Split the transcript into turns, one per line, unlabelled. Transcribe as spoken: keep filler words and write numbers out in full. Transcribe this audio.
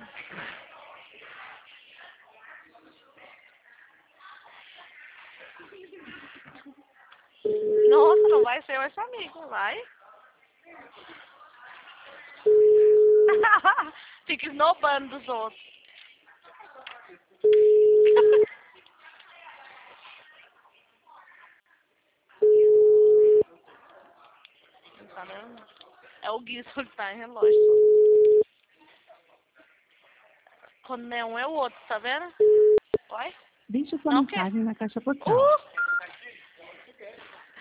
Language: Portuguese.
Nossa, não vai ser esse amigo, vai? Fica esnobando dos outros. Tá vendo? É o Gui que tá em relógio. Quando não é um é o outro, tá vendo? Vai?
Deixe sua
Não, que...
mensagem na caixa postal.
Uh!